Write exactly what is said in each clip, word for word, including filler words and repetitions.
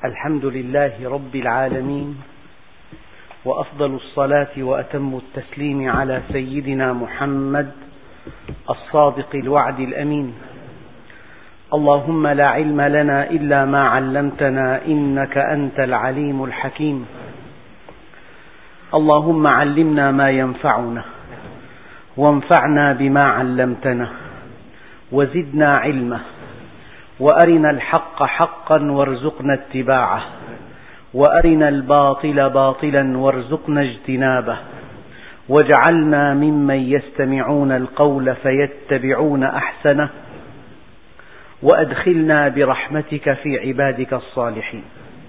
الحمد لله رب العالمين، وأفضل الصلاة وأتم التسليم على سيدنا محمد الصادق الوعد الأمين. اللهم لا علم لنا إلا ما علمتنا إنك أنت العليم الحكيم. اللهم علمنا ما ينفعنا وانفعنا بما علمتنا وزدنا علما، وأرنا الحق حقا وارزقنا اتباعه، وأرنا الباطل باطلا وارزقنا اجتنابه، واجعلنا ممن يستمعون القول فيتبعون أحسنه، وأدخلنا برحمتك في عبادك الصالحين.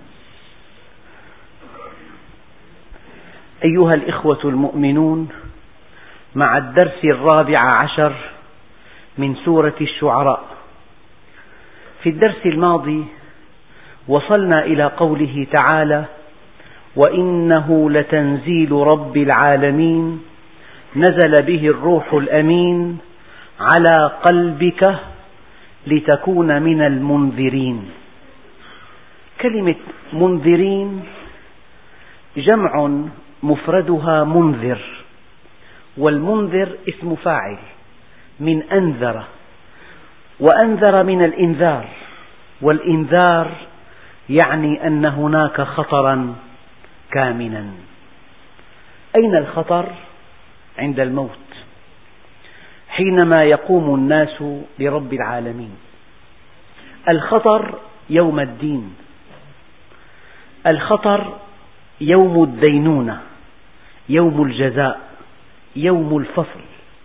أيها الإخوة المؤمنون، مع الدرس الرابع عشر من سورة الشعراء. في الدرس الماضي وصلنا إلى قوله تعالى: وإنه لتنزيل رب العالمين نزل به الروح الأمين على قلبك لتكون من المنذرين. كلمة منذرين جمع مفردها منذر، والمنذر اسم فاعل من أنذر، وأنذر من الإنذار، والإنذار يعني أن هناك خطرا كامنا. أين الخطر؟ عند الموت، حينما يقوم الناس لرب العالمين. الخطر يوم الدين، الخطر يوم الدينونة، يوم الجزاء، يوم الفصل،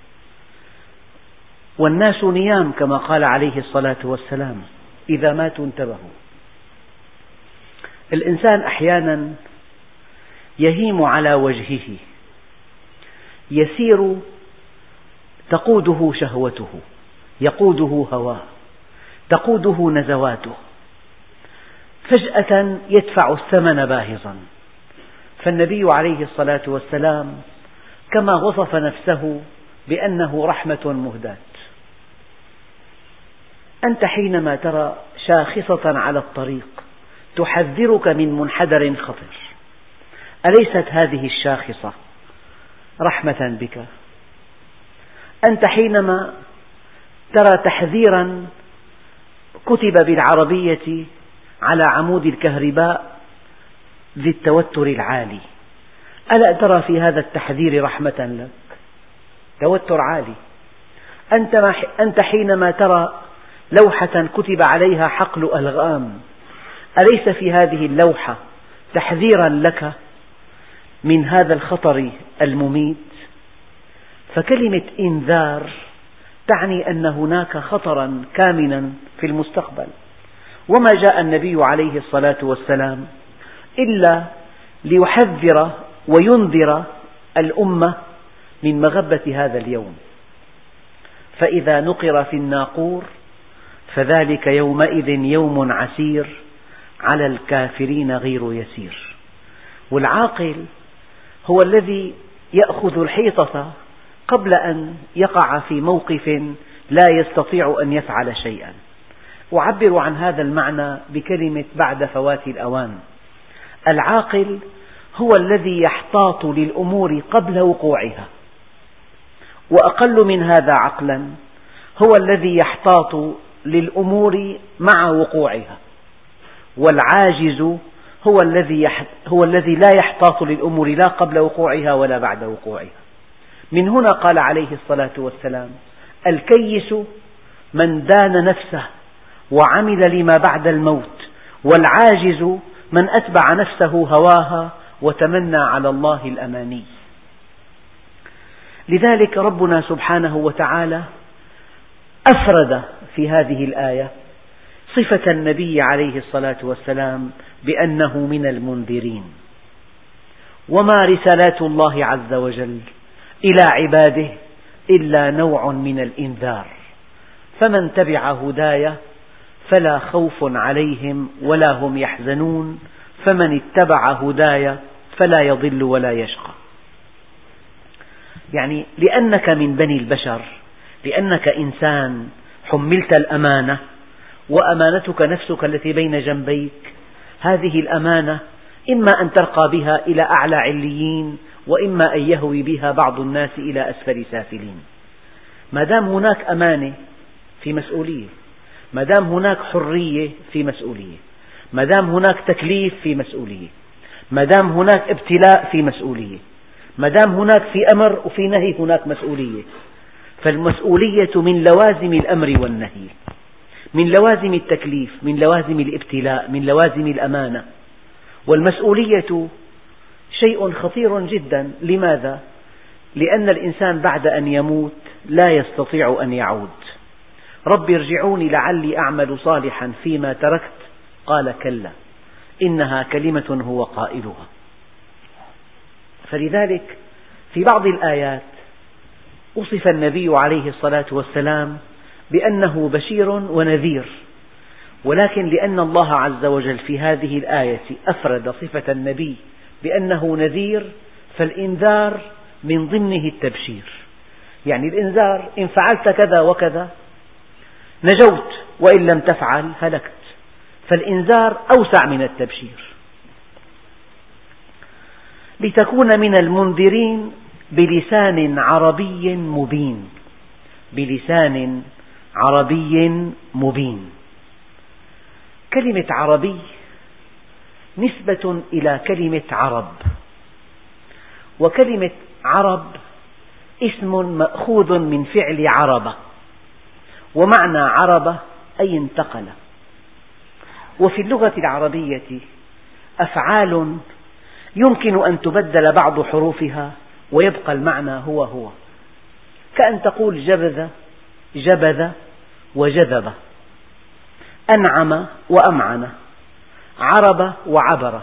والناس نيام كما قال عليه الصلاة والسلام: إذا ماتوا انتبهوا. الإنسان أحيانا يهيم على وجهه، يسير تقوده شهوته، يقوده هواه، تقوده نزواته، فجأة يدفع الثمن باهظا. فالنبي عليه الصلاة والسلام كما وصف نفسه بأنه رحمة مهداة. أنت حينما ترى شاخصة على الطريق تحذرك من منحدر خطر، أليست هذه الشاخصة رحمة بك؟ أنت حينما ترى تحذيرا كتب بالعربية على عمود الكهرباء ذي التوتر العالي، ألا ترى في هذا التحذير رحمة لك؟ توتر عالي. أنت حينما ترى لوحة كتب عليها حقل ألغام، أليس في هذه اللوحة تحذيرا لك من هذا الخطر المميت؟ فكلمة إنذار تعني أن هناك خطرا كامنا في المستقبل. وما جاء النبي عليه الصلاة والسلام إلا ليحذر وينذر الأمة من مغبة هذا اليوم. فإذا نقر في الناقور فذلك يومئذ يوم عسير على الكافرين غير يسير. والعاقل هو الذي يأخذ الحيطة قبل أن يقع في موقف لا يستطيع أن يفعل شيئا. أعبر عن هذا المعنى بكلمة بعد فوات الأوان. العاقل هو الذي يحتاط للأمور قبل وقوعها، وأقل من هذا عقلا هو الذي يحتاط للأمور مع وقوعها، والعاجز هو الذي هو الذي لا يحتاط للأمور لا قبل وقوعها ولا بعد وقوعها. من هنا قال عليه الصلاة والسلام: الكيس من دان نفسه وعمل لما بعد الموت، والعاجز من أتبع نفسه هواها وتمنى على الله الأماني. لذلك ربنا سبحانه وتعالى أفرد في هذه الآية صفة النبي عليه الصلاة والسلام بأنه من المنذرين. وما رسالات الله عز وجل إلى عباده إلا نوع من الإنذار. فمن تبع هداي فلا خوف عليهم ولا هم يحزنون، فمن اتبع هداي فلا يضل ولا يشقى. يعني لأنك من بني البشر، لأنك إنسان حملت الأمانة، وأمانتك نفسك التي بين جنبيك، هذه الأمانة إما أن ترقى بها إلى أعلى عليين، وإما أن يهوي بها بعض الناس إلى أسفل سافلين. ما دام هناك أمانة في مسؤولية، ما دام هناك حرية في مسؤولية، ما دام هناك تكليف في مسؤولية، ما دام هناك ابتلاء في مسؤولية، ما دام هناك في أمر وفي نهي هناك مسؤولية. فالمسؤولية من لوازم الأمر والنهي، من لوازم التكليف، من لوازم الابتلاء، من لوازم الأمانة. والمسؤولية شيء خطير جدا. لماذا؟ لأن الإنسان بعد أن يموت لا يستطيع أن يعود. رب ارجعوني لعلي أعمل صالحا فيما تركت، قال كلا إنها كلمة هو قائلها. فلذلك في بعض الآيات وصف النبي عليه الصلاة والسلام بأنه بشير ونذير، ولكن لأن الله عز وجل في هذه الآية أفرد صفة النبي بأنه نذير، فالإنذار من ضمنه التبشير. يعني الإنذار إن فعلت كذا وكذا نجوت، وإن لم تفعل هلكت. فالإنذار أوسع من التبشير. لتكون من المنذرين بلسان عربي مبين، بلسان عربي مبين. كلمة عربي نسبة إلى كلمة عرب، وكلمة عرب اسم مأخوذ من فعل عربة، ومعنى عربة أي انتقل. وفي اللغة العربية أفعال يمكن أن تبدل بعض حروفها ويبقى المعنى هو هو، كأن تقول جبذ جبذ وجذب، أنعم وأمعن، عرب وعبر.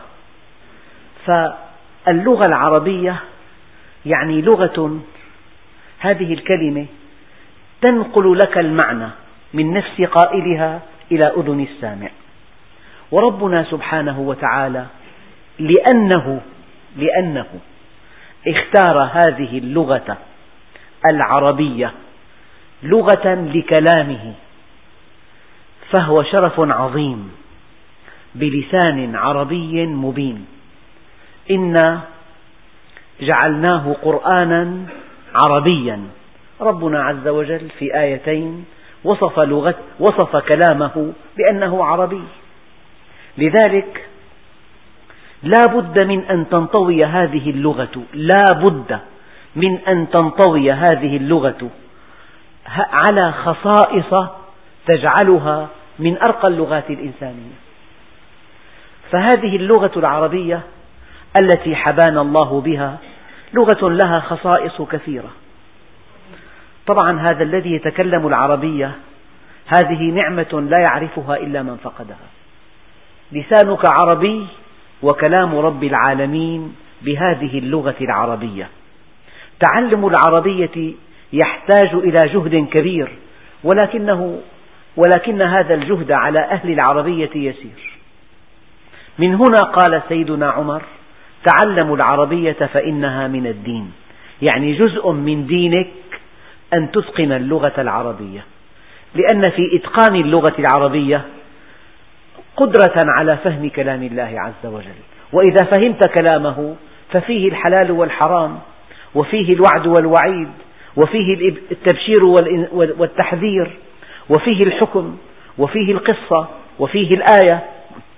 فاللغة العربية يعني لغة، هذه الكلمة تنقل لك المعنى من نفس قائلها إلى أذن السامع. وربنا سبحانه وتعالى لأنه لأنه اختار هذه اللغة العربية لغة لكلامه، فهو شرف عظيم بلسان عربي مبين. إنا جعلناه قرآنا عربيا. ربنا عز وجل في آيتين وصف لغة وصف كلامه بأنه عربي. لذلك لا بد من أن تنطوي هذه اللغة، لا بد من أن تنطوي هذه اللغة على خصائص تجعلها من أرقى اللغات الإنسانية. فهذه اللغة العربية التي حبانا الله بها لغة لها خصائص كثيرة. طبعا هذا الذي يتكلم العربية هذه نعمة لا يعرفها إلا من فقدها. لسانك عربي وكلام رب العالمين بهذه اللغة العربية. تعلم العربية يحتاج إلى جهد كبير، ولكنه ولكن هذا الجهد على أهل العربية يسير. من هنا قال سيدنا عمر: تعلموا العربية فإنها من الدين. يعني جزء من دينك أن تتقن اللغة العربية، لأن في إتقان اللغة العربية قدرة على فهم كلام الله عز وجل. وإذا فهمت كلامه ففيه الحلال والحرام، وفيه الوعد والوعيد، وفيه التبشير والتحذير، وفيه الحكم، وفيه القصة، وفيه الآية.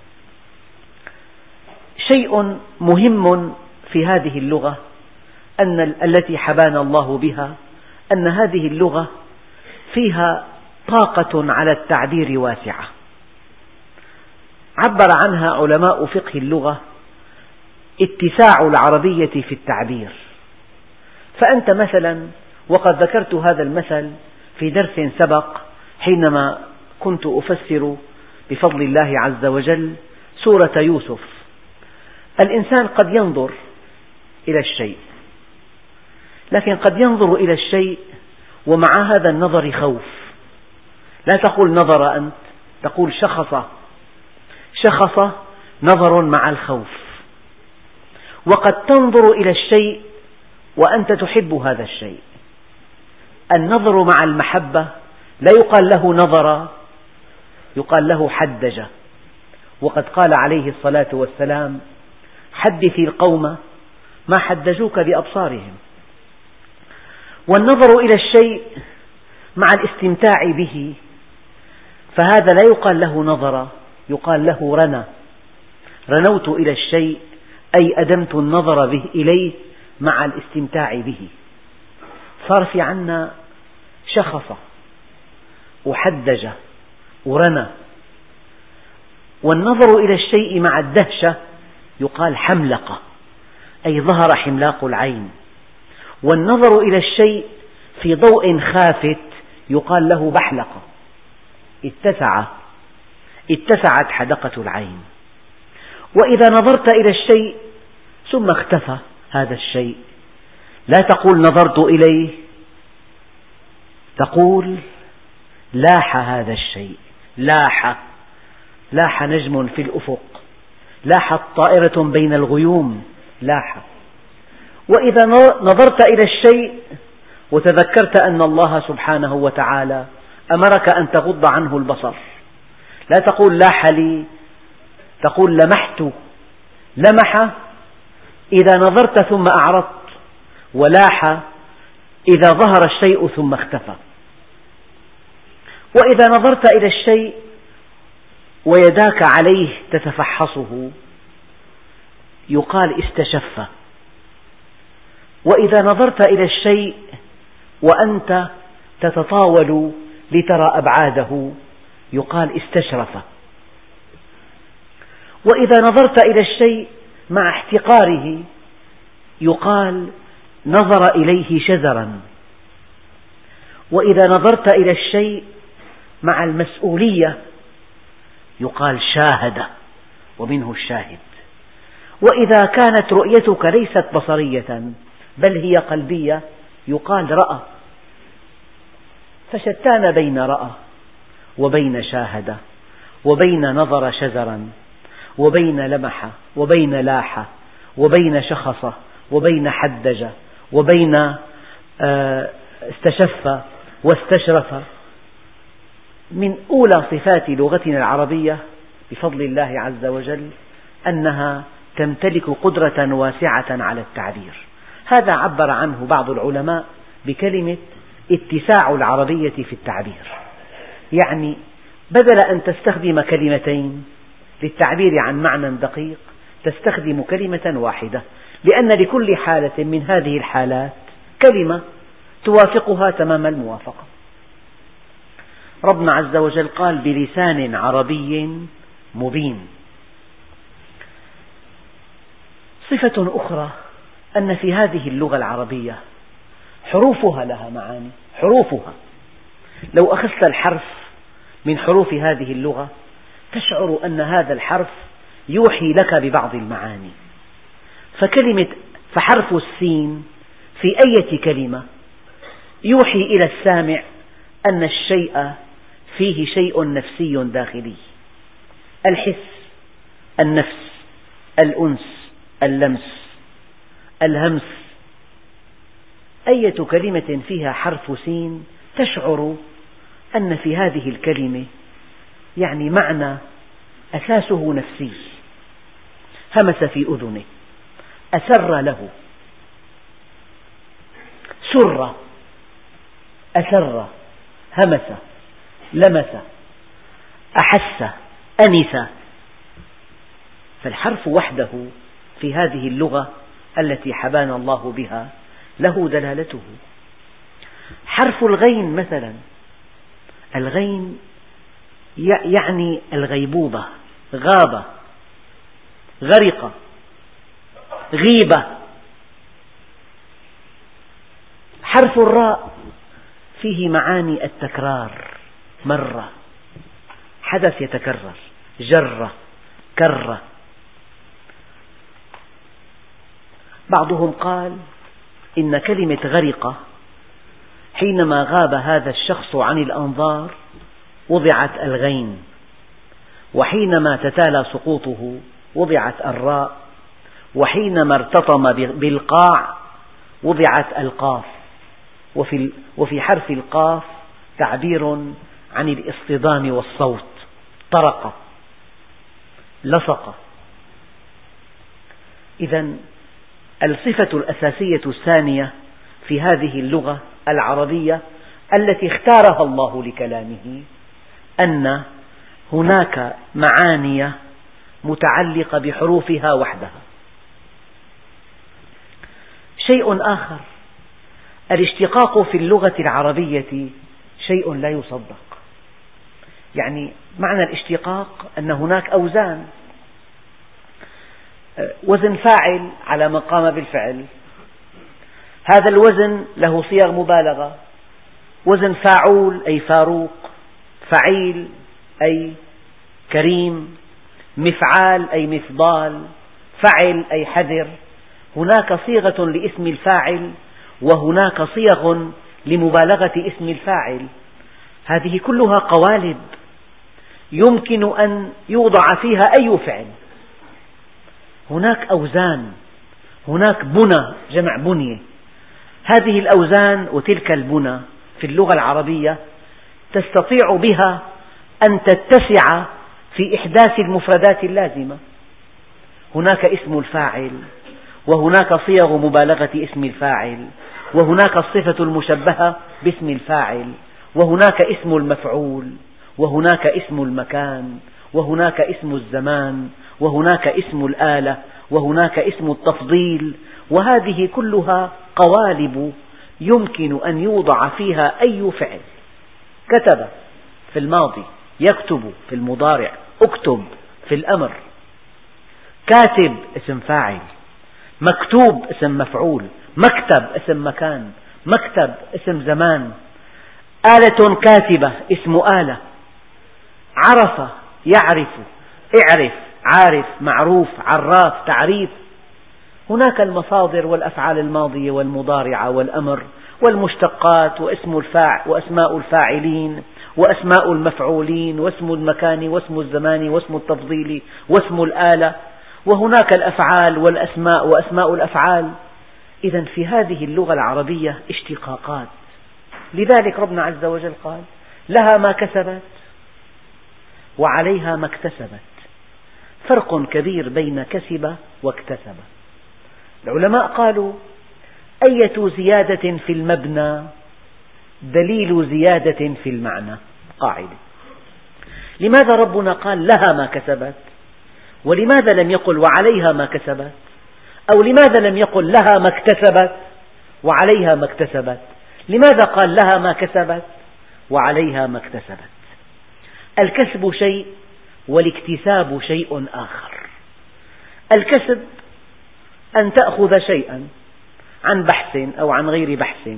شيء مهم في هذه اللغة أن التي حبانا الله بها أن هذه اللغة فيها طاقة على التعبير واسعة. عبر عنها علماء فقه اللغة اتساع العربية في التعبير. فأنت مثلا، وقد ذكرت هذا المثل في درس سبق حينما كنت أفسر بفضل الله عز وجل سورة يوسف. الإنسان قد ينظر إلى الشيء، لكن قد ينظر إلى الشيء ومع هذا النظر خوف. لا تقول نظر أنت، تقول شخص. شخص نظر مع الخوف. وقد تنظر إلى الشيء وأنت تحب هذا الشيء. النظر مع المحبة لا يقال له نظر، يقال له حدج. وقد قال عليه الصلاة والسلام: حدث القوم ما حدثوك بأبصارهم. والنظر إلى الشيء مع الاستمتاع به، فهذا لا يقال له نظر، يقال له رنى. رنوت إلى الشيء أي أدمت النظر به إليه مع الاستمتاع به. صار في عنا شخص وحدج ورنى. والنظر إلى الشيء مع الدهشة يقال حملقة، أي ظهر حملاق العين. والنظر إلى الشيء في ضوء خافت يقال له بحلقة، اتسع اتسعت حدقة العين. وإذا نظرت إلى الشيء ثم اختفى هذا الشيء، لا تقول نظرت إليه، تقول لاح هذا الشيء، لاح لاح نجم في الأفق، لاحت طائرة بين الغيوم، لاح. وإذا نظرت إلى الشيء وتذكرت أن الله سبحانه وتعالى أمرك أن تغض عنه البصر، لا تقول لاح لي، تقول لمحت. لمح إذا نظرت ثم أعرضت، ولاح إذا ظهر الشيء ثم اختفى. وإذا نظرت إلى الشيء ويداك عليه تتفحصه يقال استشف. وإذا نظرت إلى الشيء وأنت تتطاول لترى أبعاده يقال استشرف. وإذا نظرت إلى الشيء مع احتقاره يقال نظر إليه شزرا. وإذا نظرت إلى الشيء مع المسؤولية يقال شاهد، ومنه الشاهد. وإذا كانت رؤيتك ليست بصرية بل هي قلبية يقال رأى. فشتان بين رأى وبين شاهد وبين نظر شزرا وبين لمح وبين لاح وبين شخص وبين حدج وبين استشف واستشرف. من أولى صفات لغتنا العربية بفضل الله عز وجل أنها تمتلك قدرة واسعة على التعبير. هذا عبر عنه بعض العلماء بكلمة اتساع العربية في التعبير، يعني بدل أن تستخدم كلمتين للتعبير عن معنى دقيق تستخدم كلمة واحدة، لأن لكل حالة من هذه الحالات كلمة توافقها تمام الموافقة. ربنا عز وجل قال: بلسان عربي مبين. صفة أخرى أن في هذه اللغة العربية حروفها لها معاني. حروفها لو أخذت الحرف من حروف هذه اللغة تشعر أن هذا الحرف يوحي لك ببعض المعاني. فكلمة فحرف السين في أي كلمة يوحي إلى السامع أن الشيء فيه شيء نفسي داخلي: الحس، النفس، الأنس، اللمس، الهمس. أية كلمة فيها حرف سين تشعر أن في هذه الكلمة يعني معنى أساسه نفسي. همس في أذنه، أسر له، سر، أسر، همس، لمس، أحس، أنس. فالحرف وحده في هذه اللغة التي حبانا الله بها له دلالته. حرف الغين مثلا، الغين يعني الغيبوبة، غاب، غرق، غيبة. حرف الراء فيه معاني التكرار، مرة، حدث يتكرر، جر، كر. بعضهم قال إن كلمة غرق حينما غاب هذا الشخص عن الأنظار وضعت الغين، وحينما تتالى سقوطه وضعت الراء، وحينما ارتطم بالقاع وضعت القاف. وفي وفي حرف القاف تعبير عن الاصطدام والصوت، طرق. لصق. إذن الصفة الأساسية الثانية في هذه اللغة العربية التي اختارها الله لكلامه أن هناك معاني متعلقة بحروفها وحدها. شيء آخر، الاشتقاق في اللغة العربية شيء لا يصدق. يعني معنى الاشتقاق أن هناك أوزان، وزن فاعل على من قام بالفعل، هذا الوزن له صيغ مبالغة، وزن فاعول أي فاروق، فعيل أي كريم، مفعال أي مفضال، فعل أي حذر. هناك صيغة لاسم الفاعل وهناك صيغ لمبالغة اسم الفاعل، هذه كلها قوالب يمكن أن يوضع فيها أي فعل. هناك أوزان، هناك بنى جمع بنية، هذه الأوزان وتلك البنى في اللغة العربية تستطيع بها أن تتسع في إحداث المفردات اللازمة. هناك اسم الفاعل، وهناك صيغ مبالغة اسم الفاعل، وهناك الصفة المشبهة باسم الفاعل، وهناك اسم المفعول، وهناك اسم المكان، وهناك اسم الزمان، وهناك اسم الآلة، وهناك اسم التفضيل، وهذه كلها قوالب يمكن أن يوضع فيها أي فعل. كتب في الماضي، يكتب في المضارع، اكتب في الأمر. كاتب اسم فاعل، مكتوب اسم مفعول، مكتب اسم مكان، مكتب اسم زمان، آلة كاتبة اسم آلة، عرف يعرف، اعرف عارف، معروف عراف، تعريف. هناك المصادر والأفعال الماضية والمضارعة والأمر والمشتقات واسم الفاعل وأسماء الفاعلين وأسماء المفعولين واسم المكان واسم الزمان واسم التفضيل واسم الآلة، وهناك الأفعال والأسماء وأسماء الأفعال. إذن في هذه اللغة العربية اشتقاقات، لذلك ربنا عز وجل قال: لها ما كسبت وعليها ما اكتسبت. فرق كبير بين كسب واكتسب. العلماء قالوا: أية زيادة في المبنى دليل زيادة في المعنى. قاعدة. لماذا ربنا قال لها ما كسبت، ولماذا لم يقل وعليها ما كسبت، أو لماذا لم يقل لها ما اكتسبت وعليها ما اكتسبت؟ لماذا قال لها ما كسبت وعليها ما اكتسبت؟ الكسب شيء والاكتساب شيء آخر. الكسب أن تأخذ شيئا عن بحث أو عن غير بحث،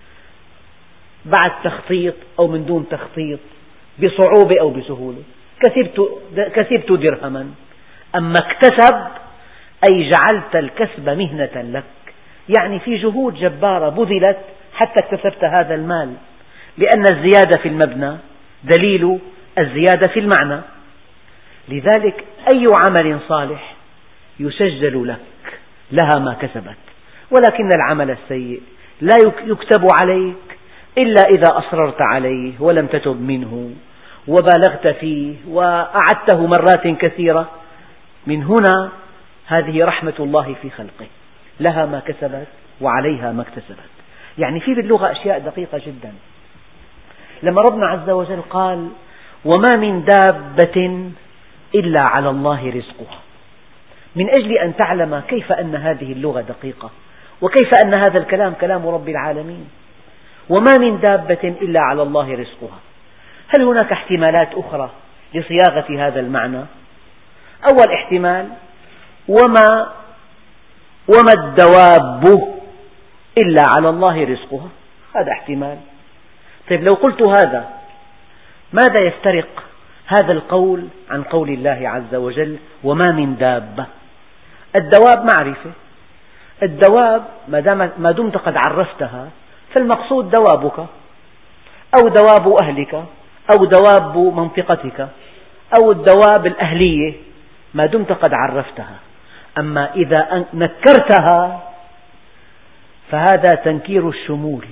بعد تخطيط أو من دون تخطيط، بصعوبة أو بسهولة. كسبت, كسبت درهما. أما اكتسب أي جعلت الكسب مهنة لك، يعني في جهود جبارة بذلت حتى اكتسبت هذا المال، لأن الزيادة في المبنى دليل الزيادة في المعنى. لذلك أي عمل صالح يسجل لك لها ما كسبت، ولكن العمل السيء لا يكتب عليك إلا إذا أصررت عليه ولم تتب منه وبالغت فيه وأعدته مرات كثيرة. من هنا هذه رحمة الله في خلقه، لها ما كسبت وعليها ما اكتسبت. يعني في باللغة أشياء دقيقة جدا. لما ربنا عز وجل قال: وما من دابة إلا على الله رزقها، من أجل أن تعلم كيف أن هذه اللغة دقيقة، وكيف أن هذا الكلام كلام رب العالمين. وما من دابة إلا على الله رزقها. هل هناك احتمالات أخرى لصياغة هذا المعنى؟ أول احتمال: وما وما الدواب إلا على الله رزقها، هذا احتمال. طيب لو قلت هذا، ماذا يفترق هذا القول عن قول الله عز وجل: وما من دابة؟ الدواب معرفة، الدواب ما دمت قد عرفتها فالمقصود دوابك أو دواب أهلك أو دواب منطقتك أو الدواب الأهلية، ما دمت قد عرفتها. أما إذا نكرتها فهذا تنكير الشمول،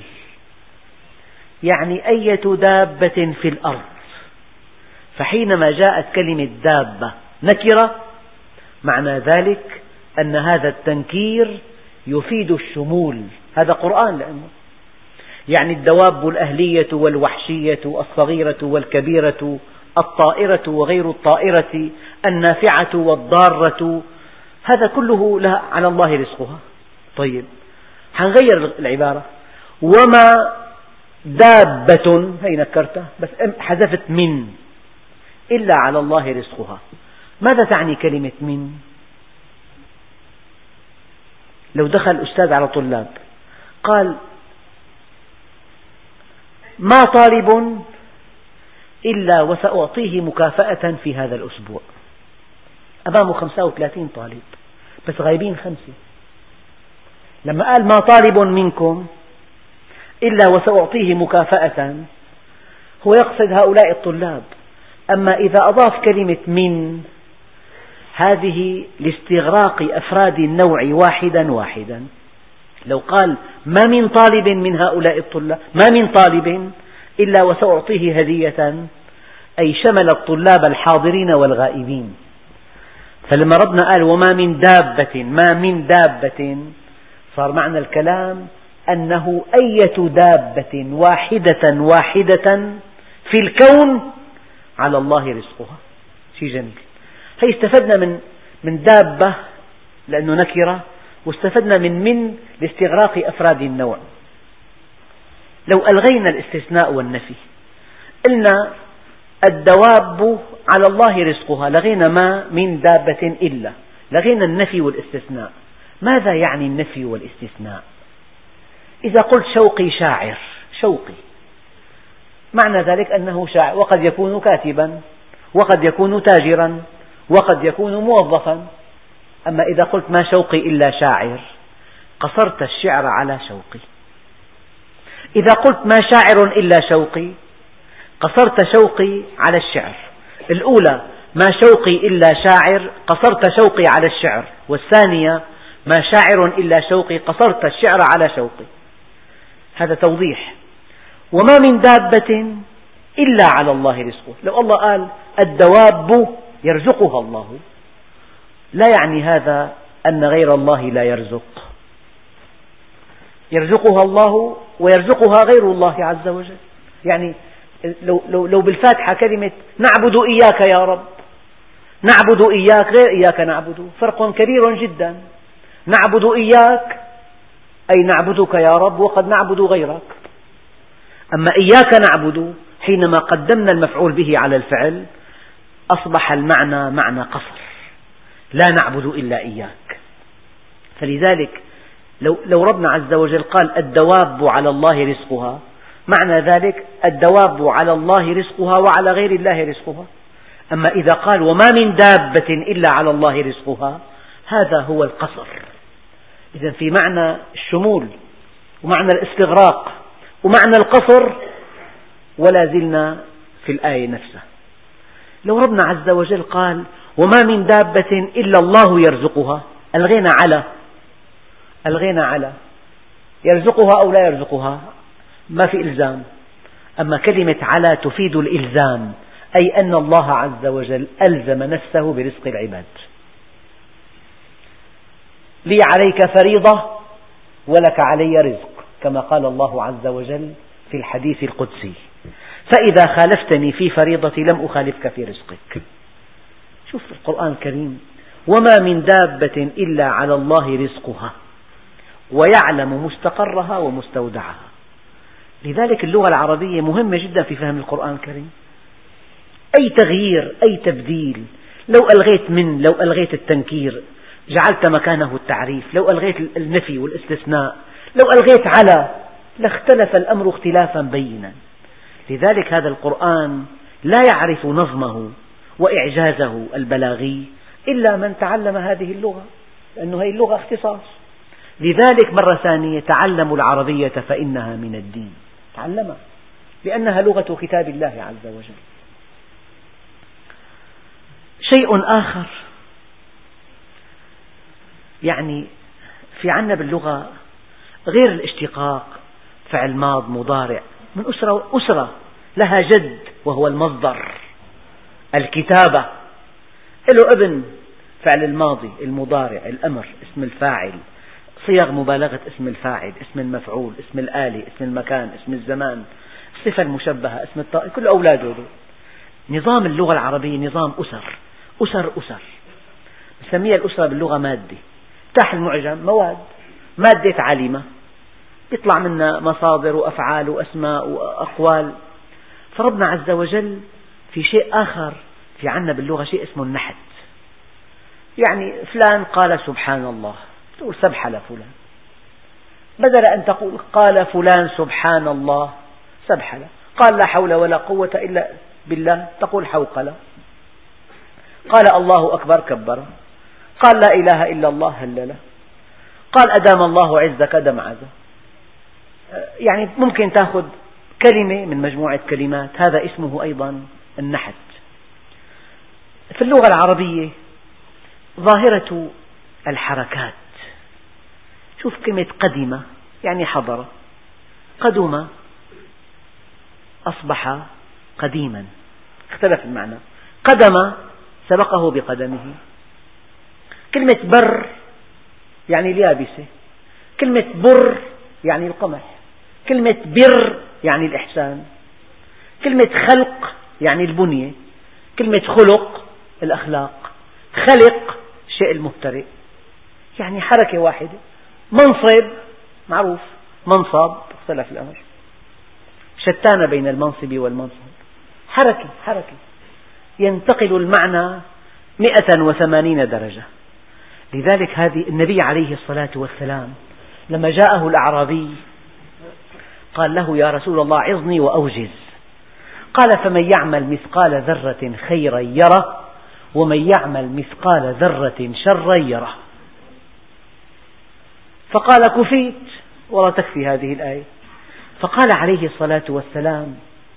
يعني أية دابة في الأرض. فحينما جاءت كلمة دابة نكرة معنى ذلك أن هذا التنكير يفيد الشمول، هذا قرآن لأنه يعني الدواب الأهلية والوحشية، الصغيرة والكبيرة، الطائرة وغير الطائرة، النافعة والضارة، هذا كله لا على الله رزقها. طيب حنغير العبارة، وما دابة، هي نكرتها بس حذفت من، إلا على الله رزقها. ماذا تعني كلمة من؟ لو دخل أستاذ على طلاب قال ما طالب إلا وسأعطيه مكافأة في هذا الأسبوع، أمامه خمسة وثلاثين طالب بس غايبين خمسة، لما قال ما طالب منكم إلا وسأعطيه مكافأة هو يقصد هؤلاء الطلاب. أما إذا أضاف كلمة من، هذه لاستغراق أفراد النوع واحدا واحدا. لو قال ما من طالب من هؤلاء الطلاب، ما من طالب إلا وسأعطيه هدية، أي شمل الطلاب الحاضرين والغائبين. فلما ربنا قال وما من دابة، ما من دابة، صار معنى الكلام أنه أية دابة واحدة واحدة في الكون على الله رزقها. شيء جميل. هي استفدنا من من دابة لأنه نكرة، واستفدنا من من لاستغراق أفراد النوع. لو ألغينا الاستثناء والنفي قلنا الدواب على الله رزقها، لغينا ما من دابة إلا، لغينا النفي والاستثناء. ماذا يعني النفي والاستثناء؟ إذا قلت شوقي شاعر، شوقي معنى ذلك أنه شاعر، وقد يكون كاتبا، وقد يكون تاجرا، وقد يكون موظفا. أما إذا قلت ما شوقي إلا شاعر، قصرت الشعر على شوقي. إذا قلت ما شاعر إلا شوقي، قصرت شوقي على الشعر. الأولى ما شوقي إلا شاعر، قصرت شوقي على الشعر، والثانية ما شاعر إلا شوقي، قصرت الشعر على شوقي. هذا توضيح. وما من دابة إلا على الله رزقه. لو الله قال الدواب يرزقها الله، لا يعني هذا أن غير الله لا يرزق، يرزقها الله ويرزقها غير الله عز وجل. يعني لو, لو, لو بالفاتحة كلمة نعبد إياك يا رب، نعبد إياك غير إياك نعبد، فرق كبير جدا. نعبد إياك أي نعبدك يا رب، وقد نعبد غيرك. أما إياك نعبد حينما قدمنا المفعول به على الفعل أصبح المعنى معنى قصر، لا نعبد إلا إياك. فلذلك لو, لو ربنا عز وجل قال الدواب على الله رزقها، معنى ذلك الدواب على الله رزقها وعلى غير الله رزقها. أما إذا قال وما من دابة إلا على الله رزقها، هذا هو القصر. إذا في معنى الشمول ومعنى الاستغراق ومعنى القصر، ولا زلنا في الآية نفسها. لو ربنا عز وجل قال وما من دابة إلا الله يرزقها، ألغينا على، ألغينا على يرزقها أو لا يرزقها، ما في إلزام. أما كلمة على تفيد الإلزام، أي أن الله عز وجل ألزم نفسه برزق العباد. لي عليك فريضة ولك علي رزق، كما قال الله عز وجل في الحديث القدسي: فإذا خالفتني في فريضتي لم أخالفك في رزقك. شوف القرآن الكريم: وما من دابة إلا على الله رزقها ويعلم مستقرها ومستودعها. لذلك اللغة العربية مهمة جدا في فهم القرآن الكريم. أي تغيير، أي تبديل، لو ألغيت من، لو ألغيت التنكير جعلت مكانه التعريف، لو ألغيت النفي والاستثناء، لو ألغيت على، لاختلف الأمر اختلافا بينا. لذلك هذا القرآن لا يعرف نظمه وإعجازه البلاغي إلا من تعلم هذه اللغة، لأن هذه اللغة اختصاص. لذلك مرة ثانية تعلموا العربية فإنها من الدين، تعلمها لأنها لغة كتاب الله عز وجل. شيء آخر، يعني في عنا باللغة غير الاشتقاق، فعل ماض مضارع من أسرة، أسرة لها جد وهو المصدر. الكتابة له ابن، فعل الماضي، المضارع، الأمر، اسم الفاعل، صيغ مبالغة اسم الفاعل، اسم المفعول، اسم الآلة، اسم المكان، اسم الزمان، الصفة المشبهة، اسم الطائر، كل أولاده. نظام اللغة العربية نظام أسر أسر أسر، نسميها الأسرة باللغة مادة. افتح المعجم مواد، مادة علمة يطلع منها مصادر وأفعال وأسماء وأقوال. فربنا عز وجل في شيء آخر، في عنا باللغة شيء اسمه النحت. يعني فلان قال سبحان الله، تقول سبحل فلان، بدل أن تقول قال فلان سبحان الله سبحل. قال لا حول ولا قوة إلا بالله، تقول حوقل. قال الله أكبر كبر. قال لا إله إلا الله هلل. قال أدام الله عزك دمعذ. يعني ممكن تأخذ كلمة من مجموعة كلمات، هذا اسمه أيضا النحت. في اللغة العربية ظاهرة الحركات. شوف كلمة قدم يعني حضر، قدم أصبح قديما، اختلف المعنى. قدم سبقه بقدمه. كلمة بر يعني اليابسة. كلمة بر يعني القمح. كلمة بر يعني الإحسان. كلمة خلق يعني البنية. كلمة خلق الأخلاق. خلق الشيء المبتدئ، يعني حركة واحدة. منصب معروف، منصب اختلف الأمر، شتان بين المنصب والمنصب. حركة حركة ينتقل المعنى مئة وثمانين درجة. لذلك هذه النبي عليه الصلاة والسلام لما جاءه الأعرابي قال له يا رسول الله عظني وأوجز. قال فمن يعمل مثقال ذرة خيرا يره، ومن يعمل مثقال ذرة شرا يره. فقال كفيت، ولا تكفي هذه الآية. فقال عليه الصلاة والسلام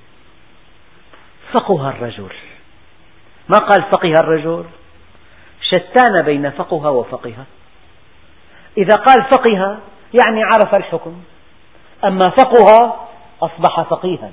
فقه الرجل. ما قال فقه الرجل، شتان بين فقه وفقه. إذا قال فقه يعني عرف الحكم، أما فقه أصبح فقيها.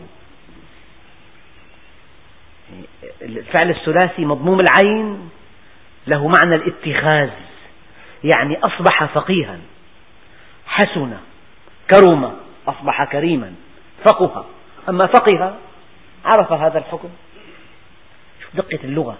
الفعل الثلاثي مضموم العين له معنى الاتخاذ، يعني أصبح فقيها. حسن كرم أصبح كريما، فقه. أما فقه عرف هذا الحكم. شوف دقة اللغة.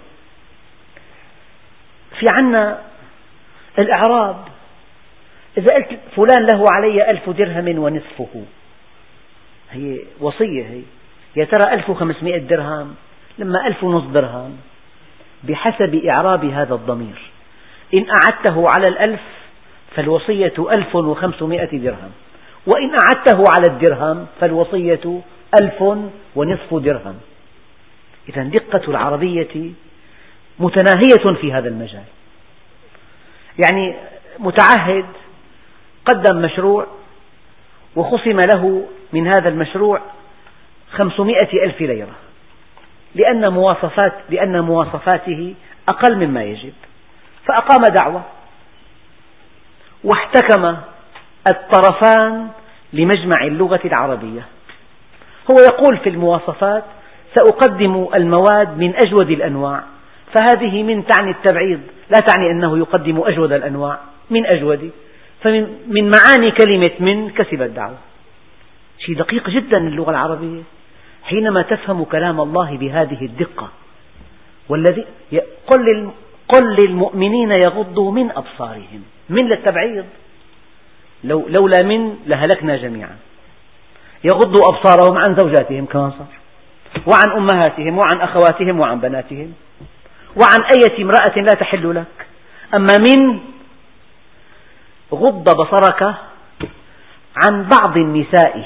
في عنا الإعراب، إذا قلت فلان له علي ألف درهم ونصفه، هي وصية هي، يا ترى ألف وخمسمائة درهم لما ألف ونصف درهم، بحسب إعراب هذا الضمير. إن أعدته على الألف فالوصية ألف وخمسمائة درهم، وإن أعدته على الدرهم فالوصية ألف ونصف درهم. إذن دقة العربية متناهية في هذا المجال. يعني متعهد قدم مشروع وخصم له من هذا المشروع خمسمائة ألف ليرة، لأن مواصفات لأن مواصفاته أقل مما يجب، فأقام دعوة واحتكم الطرفان لمجمع اللغة العربية. هو يقول في المواصفات سأقدم المواد من أجود الأنواع، فهذه من تعني التبعيض، لا تعني أنه يقدم أجود الأنواع، من أجود. فمن معاني كلمة من كسب الدعوة. شيء دقيق جدا اللغة العربية حينما تفهم كلام الله بهذه الدقة. والذي قل قل للمؤمنين يغضوا من أبصارهم، من للتبعيض، لو لولا من لهلكنا جميعا. يغضوا أبصارهم عن زوجاتهم كما صار، وعن أمهاتهم، وعن أخواتهم، وعن بناتهم، وعن أية امرأة لا تحل لك. أما من غض بصرك عن بعض النساء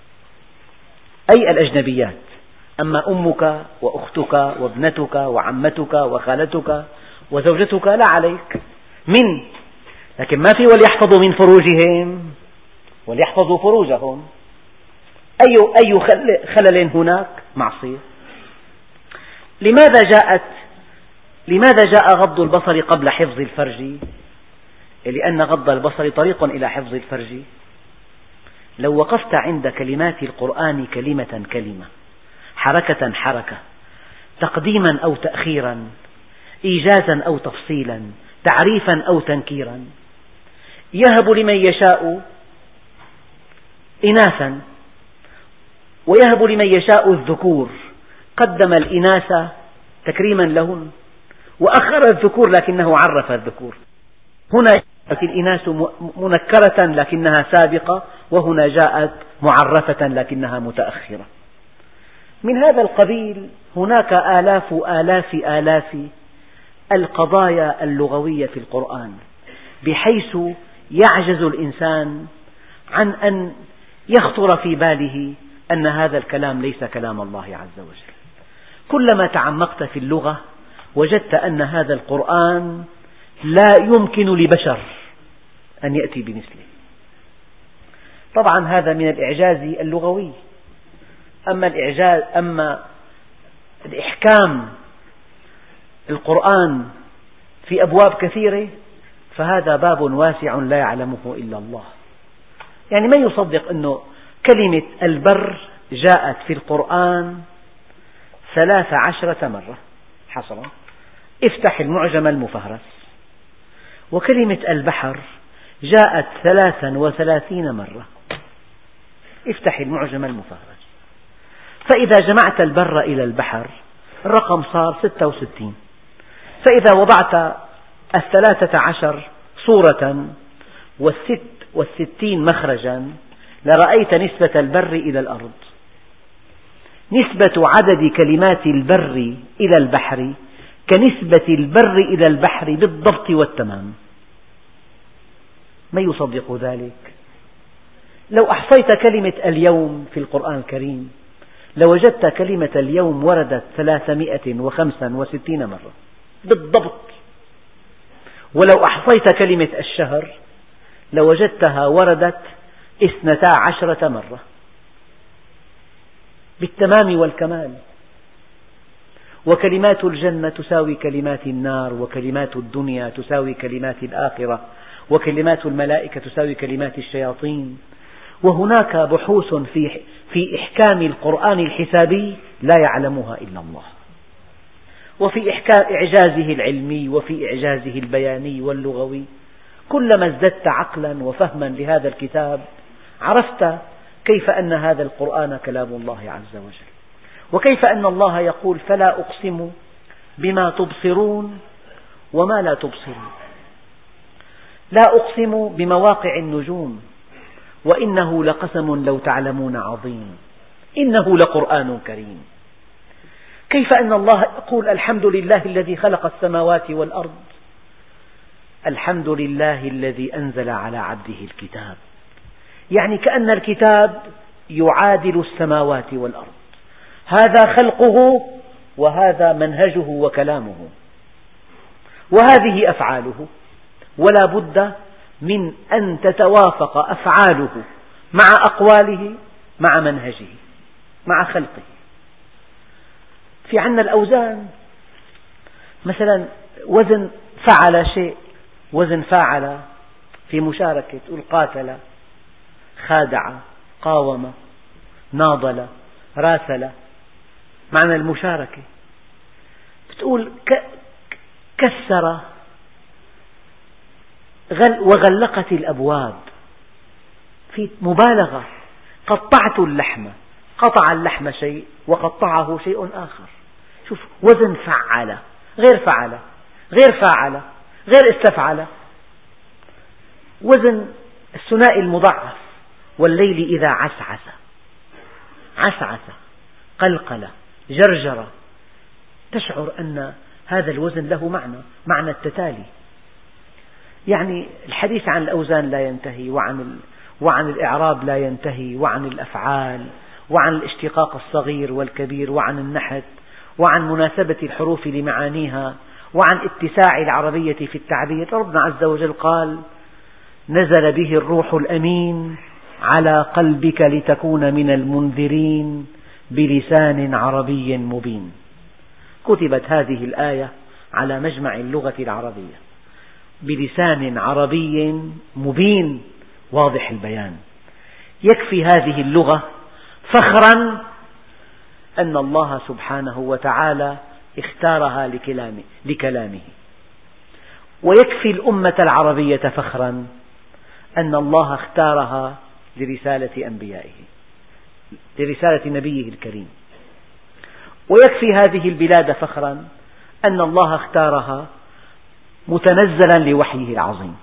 أي الأجنبيات، أما أمك وأختك وابنتك وعمتك وخالتك وزوجتك لا عليك من. لكن ما في وليحفظوا من فروجهم، وليحفظوا فروجهم. أي أي خلل هناك معصية. لماذا جاءت لماذا جاء غض البصر قبل حفظ الفرج؟ لأن غض البصر طريق إلى حفظ الفرج. لو وقفت عند كلمات القرآن كلمة كلمة، حركة حركة، تقديما أو تأخيرا، إيجازا أو تفصيلا، تعريفا أو تنكيرا. يهب لمن يشاء إناثا ويهب لمن يشاء الذكور، قدم الإناث تكريما لهن وأخر الذكور لكنه عرف الذكور. هنا جاءت الإناث منكرة لكنها سابقة، وهنا جاءت معرفة لكنها متأخرة. من هذا القبيل هناك آلاف آلاف آلاف القضايا اللغوية في القرآن، بحيث يعجز الإنسان عن أن يخطر في باله أن هذا الكلام ليس كلام الله عز وجل. كلما تعمقت في اللغة وجدت أن هذا القرآن لا يمكن لبشر أن يأتي بمثله. طبعا هذا من الإعجاز اللغوي. أما الإعجاز أما الإحكام القرآن في أبواب كثيرة فهذا باب واسع لا يعلمه إلا الله. يعني من يصدق أنه كلمة البر جاءت في القرآن ثلاث عشرة مرة حصرا، افتح المعجم المفهرس، وكلمة البحر جاءت ثلاثا وثلاثين مرة، افتح المعجم المفهرس. فإذا جمعت البر إلى البحر الرقم صار ستة وستين، فإذا وضعت الثلاثة عشر صورة والست والستين مخرجا لرأيت نسبة البر إلى الأرض. نسبة عدد كلمات البر إلى البحر كنسبة البر إلى البحر بالضبط والتمام. من يصدق ذلك؟ لو أحصيت كلمة اليوم في القرآن الكريم لوجدت كلمة اليوم وردت ثلاثمائة وخمسة وستين مرة بالضبط، ولو أحصيت كلمة الشهر لوجدتها وردت اثنتا عشرة مرة بالتمام والكمال. وكلمات الجنة تساوي كلمات النار، وكلمات الدنيا تساوي كلمات الآخرة، وكلمات الملائكة تساوي كلمات الشياطين. وهناك بحوث في في إحكام القرآن الحسابي لا يعلمها إلا الله، وفي إعجازه العلمي وفي إعجازه البياني واللغوي. كلما ازددت عقلا وفهما لهذا الكتاب عرفت كيف أن هذا القرآن كلام الله عز وجل، وكيف أن الله يقول فلا أقسم بما تبصرون وما لا تبصرون. لا أقسم بمواقع النجوم وإنه لقسم لو تعلمون عظيم إنه لقرآن كريم. كيف أن الله يقول الحمد لله الذي خلق السماوات والأرض، الحمد لله الذي أنزل على عبده الكتاب، يعني كأن الكتاب يعادل السماوات والأرض. هذا خلقه وهذا منهجه وكلامه وهذه أفعاله، ولا بد من أن تتوافق أفعاله مع أقواله مع منهجه مع خلقه. في عندنا الأوزان، مثلا وزن فعل شيء، وزن فاعل في مشاركة، تقول قاتل، خادع، قاوم، ناضل، راسل، معنى المشاركة. بتقول كسر وغلقت الأبواب، في مبالغة. قطعت اللحم، قطع اللحم شيء وقطعه شيء آخر. شوف، وزن فعل غير فعل غير فاعل غير استفعل. وزن الثنائي المضاعف، والليل إذا عسعس، عسعس، قلقل، جرجر، تشعر أن هذا الوزن له معنى، معنى التتالي. يعني الحديث عن الأوزان لا ينتهي، وعن وعن الإعراب لا ينتهي، وعن الأفعال، وعن الاشتقاق الصغير والكبير، وعن النحت، وعن مناسبة الحروف لمعانيها، وعن اتساع العربية في التعبير. ربنا عز وجل قال نزل به الروح الأمين على قلبك لتكون من المنذرين بلسان عربي مبين. كتبت هذه الآية على مجمع اللغة العربية بلسان عربي مبين واضح البيان. يكفي هذه اللغة فخرا أن الله سبحانه وتعالى اختارها لكلامه, لكلامه. ويكفي الأمة العربية فخرا أن الله اختارها لرسالة أنبيائه، لرسالة نبيه الكريم. ويكفي هذه البلاد فخرا أن الله اختارها متنزلا لوحيه العظيم.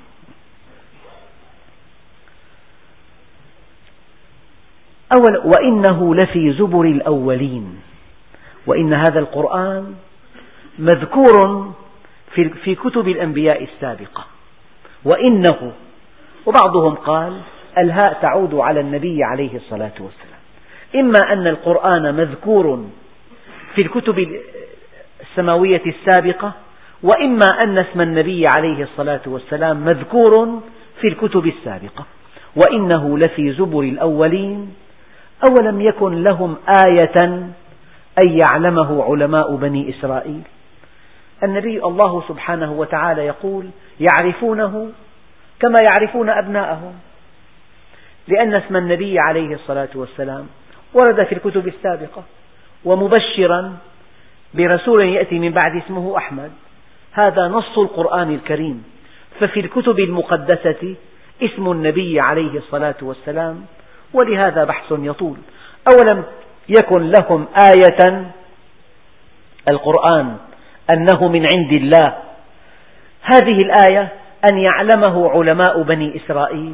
أول وإنه لفي زبر الأولين، وإن هذا القرآن مذكور في, في كتب الأنبياء السابقة. وإنه، وبعضهم قال الهاء تعود على النبي عليه الصلاة والسلام، إما أن القرآن مذكور في الكتب السماوية السابقة، وإما أن اسم النبي عليه الصلاة والسلام مذكور في الكتب السابقة. وإنه لفي زبر الأولين أولم يكن لهم آية أن يعلمه علماء بني إسرائيل. النبي الله سبحانه وتعالى يقول يعرفونه كما يعرفون أبناءهم، لأن اسم النبي عليه الصلاة والسلام ورد في الكتب السابقة، ومبشرا برسول يأتي من بعد اسمه أحمد، هذا نص القرآن الكريم. ففي الكتب المقدسة اسم النبي عليه الصلاة والسلام، ولهذا بحث يطول. أولم يكن لهم آية القرآن أنه من عند الله، هذه الآية أن يعلمه علماء بني إسرائيل.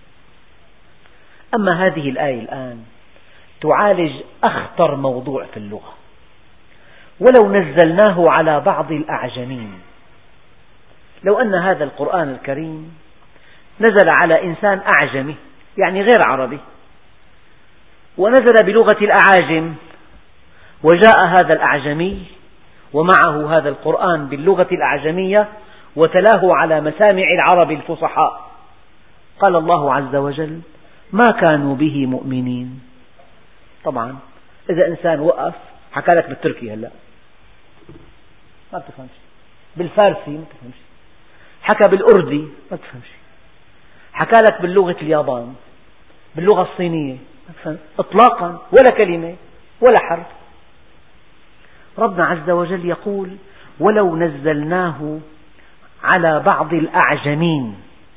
أما هذه الآية الآن تعالج أخطر موضوع في اللغة. ولو نزلناه على بعض الأعجمين، لو أن هذا القرآن الكريم نزل على إنسان أعجمي يعني غير عربي، ونزل بلغة الأعاجم، وجاء هذا الأعجمي ومعه هذا القرآن باللغة الأعجمية وتلاه على مسامع العرب الفصحاء، قال الله عز وجل ما كانوا به مؤمنين. طبعا إذا إنسان وقف حكى لك بالتركي هلأ ما بتفهمش، بالفارسي ما بتفهمش، حكى بالأردي ما بتفهمش، حكى لك باللغة اليابان، باللغة الصينية ما بتفهم إطلاقا ولا كلمة ولا حرف. ربنا عز وجل يقول ولو نزلناه على بعض الأعجمين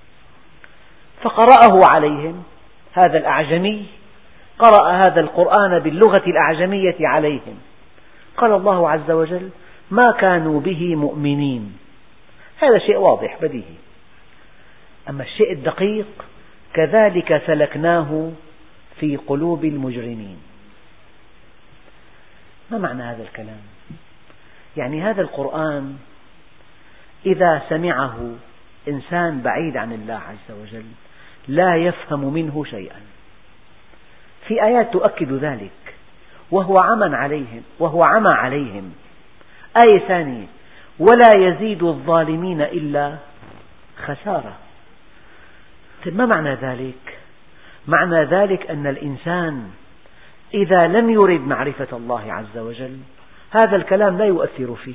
فقرأه عليهم، هذا الأعجمي قرأ هذا القرآن باللغة الأعجمية عليهم، قال الله عز وجل ما كانوا به مؤمنين. هذا شيء واضح بديهي. أما الشيء الدقيق كذلك سلكناه في قلوب المجرمين. ما معنى هذا الكلام؟ يعني هذا القرآن إذا سمعه إنسان بعيد عن الله عز وجل لا يفهم منه شيئا. في آيات تؤكد ذلك، وهو عمى عليهم وهو عمى عليهم. آية ثانية ولا يزيد الظالمين إلا خسارة. ما معنى ذلك؟ معنى ذلك أن الإنسان إذا لم يرد معرفة الله عز وجل هذا الكلام لا يؤثر فيه.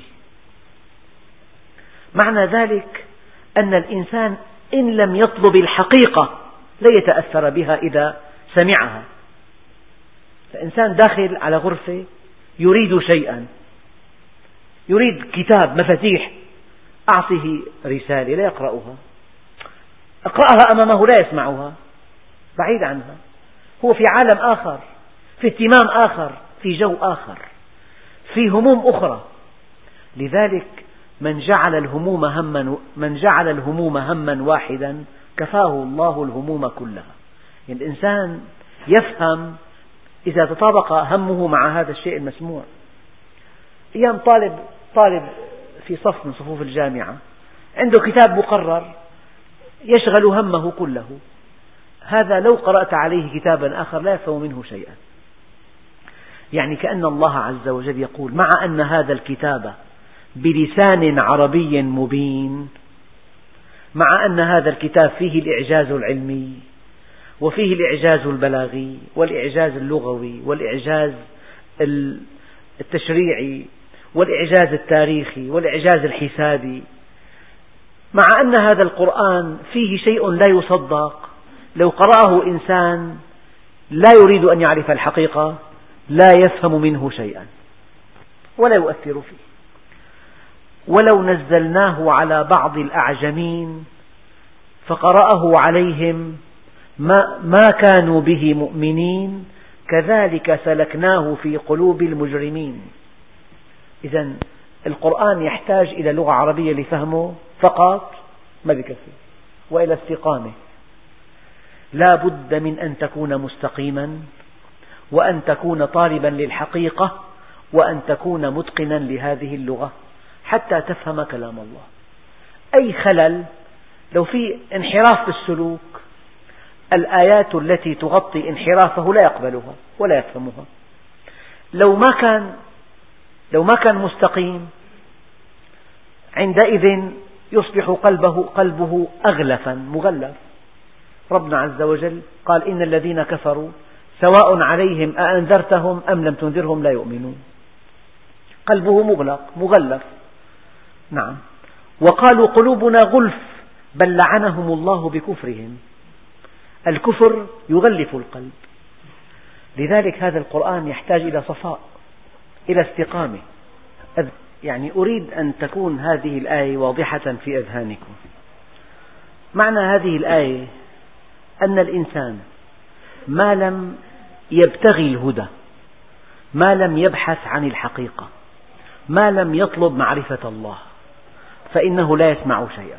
معنى ذلك أن الإنسان إن لم يطلب الحقيقة لا يتأثر بها إذا سمعها. الإنسان داخل على غرفة يريد شيئا، يريد كتاب مفاتيح، أعطه رسالة لا يقرأها، أقرأها أمامه لا يسمعها، بعيد عنها، هو في عالم آخر، في اهتمام آخر، في جو آخر، في هموم أخرى. لذلك من جعل الهموم هما من جعل الهموم هما واحدا كفاه الله الهموم كلها. يعني الإنسان يفهم إذا تطابق همه مع هذا الشيء المسموع. أيام طالب طالب في صف من صفوف الجامعة عنده كتاب مقرر يشغل همه كله، هذا لو قرأت عليه كتابا آخر لا يفهم منه شيئا. يعني كأن الله عز وجل يقول مع أن هذا الكتاب بلسان عربي مبين، مع أن هذا الكتاب فيه الإعجاز العلمي وفيه الإعجاز البلاغي والإعجاز اللغوي والإعجاز التشريعي والإعجاز التاريخي والإعجاز الحسابي، مع أن هذا القرآن فيه شيء لا يصدق، لو قرأه إنسان لا يريد أن يعرف الحقيقة لا يفهم منه شيئا ولا يؤثر فيه. ولو نزلناه على بعض الأعجمين فقرأه عليهم ما, ما كانوا به مؤمنين كذلك سلكناه في قلوب المجرمين. إذا القرآن يحتاج إلى لغة عربية لفهمه فقط ما بكفي، وإلى استقامة. لا بد من أن تكون مستقيما، وأن تكون طالبا للحقيقة، وأن تكون متقنا لهذه اللغة حتى تفهم كلام الله. أي خلل، لو في انحراف بالسلوك، الآيات التي تغطي انحرافه لا يقبلها ولا يفهمها. لو ما كان لو ما كان مستقيم، عندئذ يصبح قلبه قلبه أغلفا مغلف. ربنا عز وجل قال: إن الذين كفروا سواء عليهم أأنذرتهم أم لم تنذرهم لا يؤمنون. قلبه مغلق مغلف. نعم. وقالوا قلوبنا غلف بل لعنهم الله بكفرهم. الكفر يغلف القلب. لذلك هذا القرآن يحتاج إلى صفاء، إلى استقامة. يعني أريد أن تكون هذه الآية واضحة في أذهانكم. معنى هذه الآية أن الإنسان ما لم يبتغي الهدى، ما لم يبحث عن الحقيقة، ما لم يطلب معرفة الله، فإنه لا يسمع شيئا.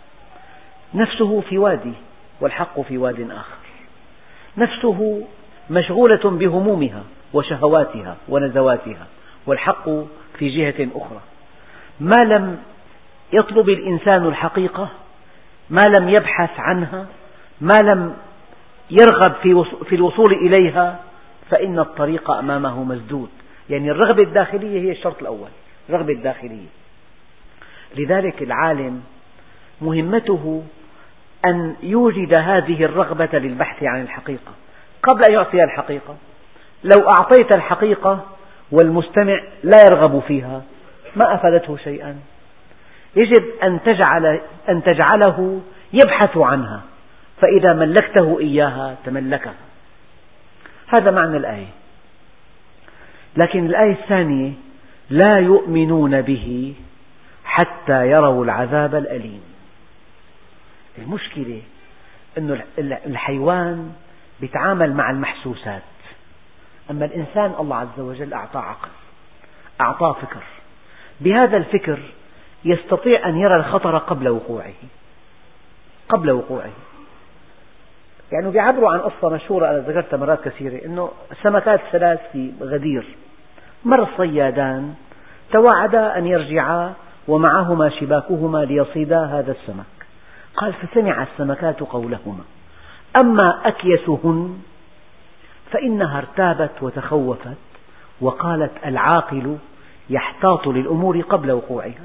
نفسه في وادي والحق في واد آخر. نفسه مشغولة بهمومها وشهواتها ونزواتها، والحق في جهة أخرى. ما لم يطلب الإنسان الحقيقة، ما لم يبحث عنها، ما لم يرغب في الوصول إليها، فإن الطريق أمامه مسدود. يعني الرغبة الداخلية هي الشرط الأول، الرغبة الداخلية. لذلك العالم مهمته أن يوجد هذه الرغبة للبحث عن الحقيقة قبل أن يعطي الحقيقة. لو أعطيت الحقيقة والمستمع لا يرغب فيها ما أفادته شيئا. يجب أن تجعل أن تجعله يبحث عنها، فإذا ملكته إياها تملكها. هذا معنى الآية. لكن الآية الثانية: لا يؤمنون به حتى يروا العذاب الأليم. المشكلة أن الحيوان يتعامل مع المحسوسات، أما الإنسان الله عز وجل أعطاه عقل، أعطاه فكر. بهذا الفكر يستطيع أن يرى الخطر قبل وقوعه قبل وقوعه. يعني بيعبروا عن قصة مشهورة أنا ذكرتها مرات كثيرة، أنه سمكات ثلاث في غدير، مر صيادان تواعدا أن يرجعا ومعهما شباكهما ليصيدا هذا السمك. قال: فسمع السمكات قولهما أما أكيسهن فإنها ارتابت وتخوفت وقالت العاقل يحتاط للأمور قبل وقوعها،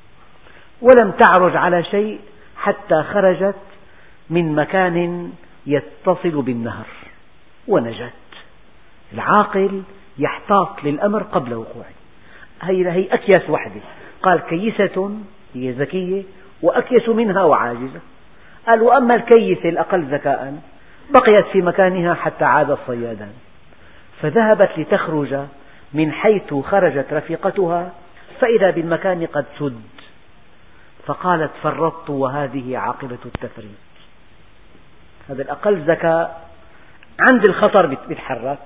ولم تعرج على شيء حتى خرجت من مكان يتصل بالنهر ونجت. العاقل يحتاط للأمر قبل وقوعه. هي هي أكيس وحدة. قال: كيسة هي ذكية، وأكيس منها وعاجزة. قال: وأما الكيسة الأقل ذكاء بقيت في مكانها حتى عاد الصيادان، فذهبت لتخرج من حيث خرجت رفيقتها فإذا بالمكان قد سد، فقالت فرطت وهذه عاقبة التفريط. هذا الأقل ذكاء عند الخطر بيتحرك،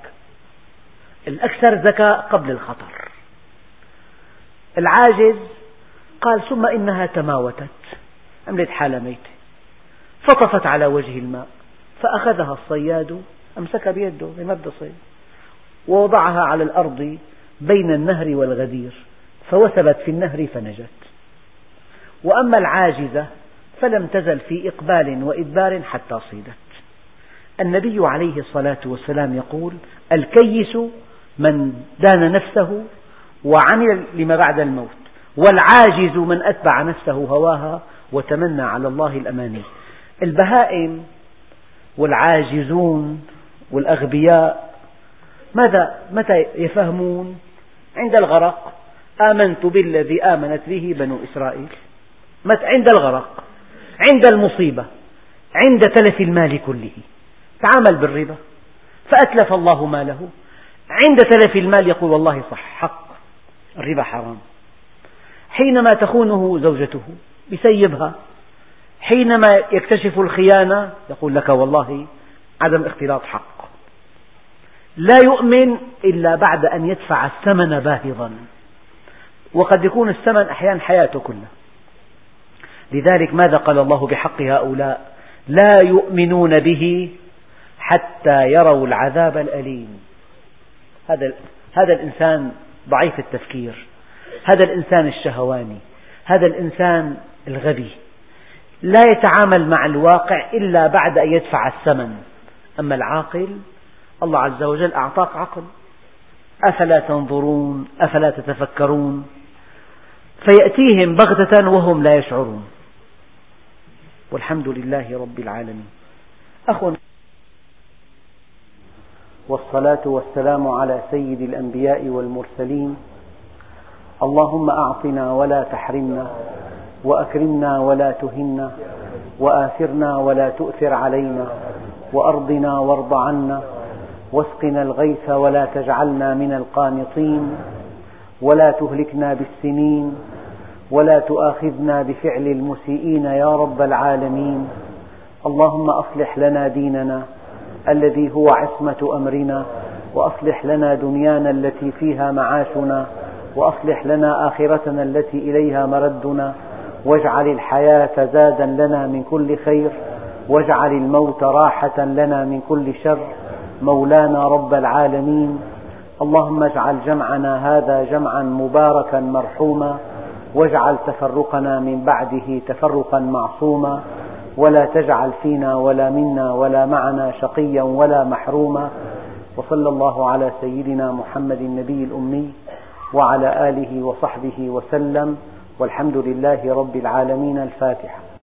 الأكثر ذكاء قبل الخطر. العاجز قال: ثم إنها تماوتت، عملت حالة ميتة، فطفت على وجه الماء، فأخذها الصياد أمسكها بيده بمبدأ صيد ووضعها على الأرض بين النهر والغدير، فوثبت في النهر فنجت. وأما العاجزة فلم تزل في إقبال وإدبار حتى صيدت. النبي عليه الصلاة والسلام يقول: الكيس من دان نفسه وعمل لما بعد الموت، والعاجز من أتبع نفسه هواها وتمنى على الله الأماني. البهائم والعاجزون والأغبياء ماذا متى يفهمون؟ عند الغرق. آمنت بالذي آمنت به بنو إسرائيل. عند الغرق، عند المصيبة، عند تلف المال كله. تعامل بالربا فأتلف الله ماله، عند تلف المال يقول والله صح حق، الربا حرام. حينما تخونه زوجته يسيبها، حينما يكتشف الخيانة يقول لك والله عدم اختلاط حق. لا يؤمن إلا بعد أن يدفع الثمن باهظا، وقد يكون الثمن أحيانا حياته كلها. لذلك ماذا قال الله بحق هؤلاء؟ لا يؤمنون به حتى يروا العذاب الأليم. هذا هذا الإنسان ضعيف التفكير، هذا الإنسان الشهواني، هذا الإنسان الغبي لا يتعامل مع الواقع إلا بعد أن يدفع الثمن. أما العاقل الله عز وجل أعطاك عقل، أفلا تنظرون أفلا تتفكرون، فيأتيهم بغتة وهم لا يشعرون. والحمد لله رب العالمين. أخ، والصلاة والسلام على سيد الأنبياء والمرسلين. اللهم أعطنا ولا تحرمنا، وأكرمنا ولا تهنا، وآثرنا ولا تؤثر علينا، وأرضنا وارض عنا، واسقنا الغيث ولا تجعلنا من القانطين، ولا تهلكنا بالسنين، ولا تؤاخذنا بفعل المسيئين يا رب العالمين. اللهم أصلح لنا ديننا الذي هو عصمة أمرنا، وأصلح لنا دنيانا التي فيها معاشنا، وأصلح لنا آخرتنا التي إليها مردنا، واجعل الحياة زادا لنا من كل خير، واجعل الموت راحة لنا من كل شر، مولانا رب العالمين. اللهم اجعل جمعنا هذا جمعا مباركا مرحوما، واجعل تفرقنا من بعده تفرقا معصوما، ولا تجعل فينا ولا منا ولا معنا شقيا ولا محروما. وصلى الله على سيدنا محمد النبي الأمي وعلى آله وصحبه وسلم، والحمد لله رب العالمين. الفاتحة.